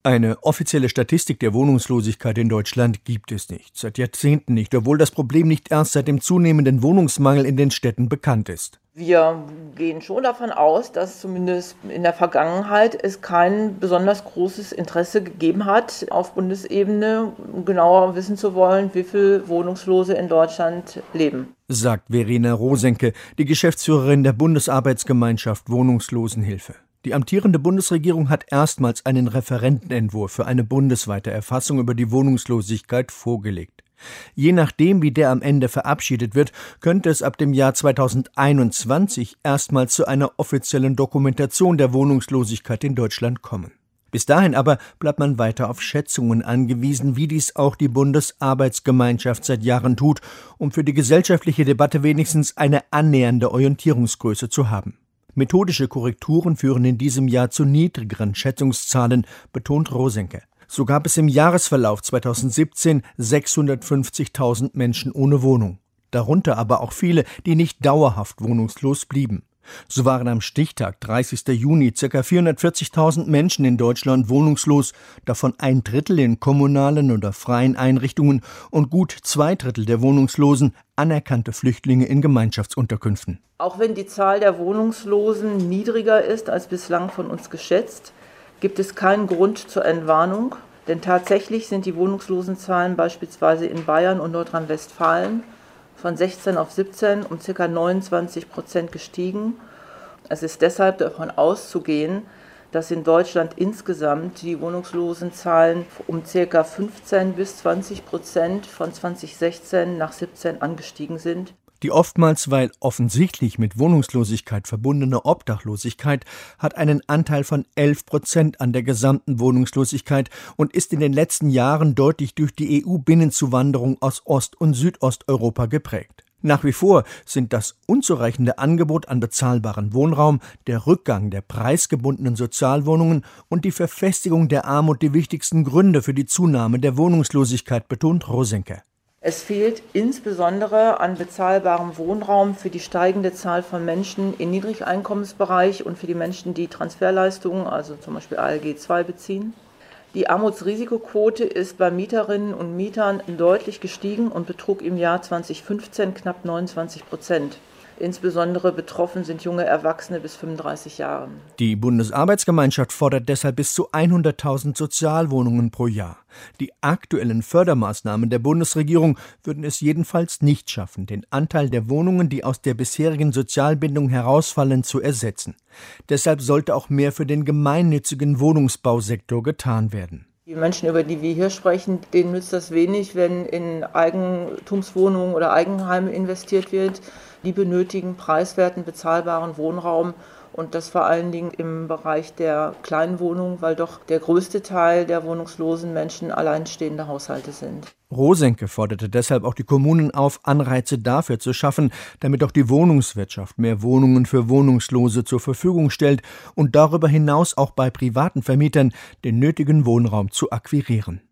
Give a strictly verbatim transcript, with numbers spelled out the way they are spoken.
Eine offizielle Statistik der Wohnungslosigkeit in Deutschland gibt es nicht, seit Jahrzehnten nicht, obwohl das Problem nicht erst seit dem zunehmenden Wohnungsmangel in den Städten bekannt ist. Wir gehen schon davon aus, dass zumindest in der Vergangenheit es kein besonders großes Interesse gegeben hat, auf Bundesebene genauer wissen zu wollen, wie viele Wohnungslose in Deutschland leben. Sagt Verena Rosenke, die Geschäftsführerin der Bundesarbeitsgemeinschaft Wohnungslosenhilfe. Die amtierende Bundesregierung hat erstmals einen Referentenentwurf für eine bundesweite Erfassung über die Wohnungslosigkeit vorgelegt. Je nachdem, wie der am Ende verabschiedet wird, könnte es ab dem Jahr zweitausendeinundzwanzig erstmals zu einer offiziellen Dokumentation der Wohnungslosigkeit in Deutschland kommen. Bis dahin aber bleibt man weiter auf Schätzungen angewiesen, wie dies auch die Bundesarbeitsgemeinschaft seit Jahren tut, um für die gesellschaftliche Debatte wenigstens eine annähernde Orientierungsgröße zu haben. Methodische Korrekturen führen in diesem Jahr zu niedrigeren Schätzungszahlen, betont Rosenke. So gab es im Jahresverlauf zweitausendsiebzehn sechshundertfünfzigtausend Menschen ohne Wohnung. Darunter aber auch viele, die nicht dauerhaft wohnungslos blieben. So waren am Stichtag dreißigsten Juni ca. vierhundertvierzigtausend Menschen in Deutschland wohnungslos, davon ein Drittel in kommunalen oder freien Einrichtungen und gut zwei Drittel der Wohnungslosen anerkannte Flüchtlinge in Gemeinschaftsunterkünften. Auch wenn die Zahl der Wohnungslosen niedriger ist als bislang von uns geschätzt, gibt es keinen Grund zur Entwarnung, denn tatsächlich sind die Wohnungslosenzahlen beispielsweise in Bayern und Nordrhein-Westfalen von sechzehn auf siebzehn um ca. neunundzwanzig Prozent gestiegen. Es ist deshalb davon auszugehen, dass in Deutschland insgesamt die Wohnungslosenzahlen um ca. fünfzehn bis zwanzig Prozent von zweitausendsechzehn nach siebzehn angestiegen sind. Die oftmals, weil offensichtlich mit Wohnungslosigkeit verbundene Obdachlosigkeit hat einen Anteil von elf Prozent an der gesamten Wohnungslosigkeit und ist in den letzten Jahren deutlich durch die E U-Binnenzuwanderung aus Ost- und Südosteuropa geprägt. Nach wie vor sind das unzureichende Angebot an bezahlbaren Wohnraum, der Rückgang der preisgebundenen Sozialwohnungen und die Verfestigung der Armut die wichtigsten Gründe für die Zunahme der Wohnungslosigkeit, betont Rosenke. Es fehlt insbesondere an bezahlbarem Wohnraum für die steigende Zahl von Menschen im Niedrigeinkommensbereich und für die Menschen, die Transferleistungen, also zum Beispiel A L G zwei, beziehen. Die Armutsrisikoquote ist bei Mieterinnen und Mietern deutlich gestiegen und betrug im Jahr zweitausendfünfzehn knapp neunundzwanzig Prozent. Insbesondere betroffen sind junge Erwachsene bis fünfunddreißig Jahre. Die Bundesarbeitsgemeinschaft fordert deshalb bis zu hunderttausend Sozialwohnungen pro Jahr. Die aktuellen Fördermaßnahmen der Bundesregierung würden es jedenfalls nicht schaffen, den Anteil der Wohnungen, die aus der bisherigen Sozialbindung herausfallen, zu ersetzen. Deshalb sollte auch mehr für den gemeinnützigen Wohnungsbausektor getan werden. Die Menschen, über die wir hier sprechen, denen nützt das wenig, wenn in Eigentumswohnungen oder Eigenheime investiert wird. Die benötigen preiswerten, bezahlbaren Wohnraum und das vor allen Dingen im Bereich der kleinen Wohnungen, weil doch der größte Teil der wohnungslosen Menschen alleinstehende Haushalte sind. Rosenke forderte deshalb auch die Kommunen auf, Anreize dafür zu schaffen, damit auch die Wohnungswirtschaft mehr Wohnungen für Wohnungslose zur Verfügung stellt und darüber hinaus auch bei privaten Vermietern den nötigen Wohnraum zu akquirieren.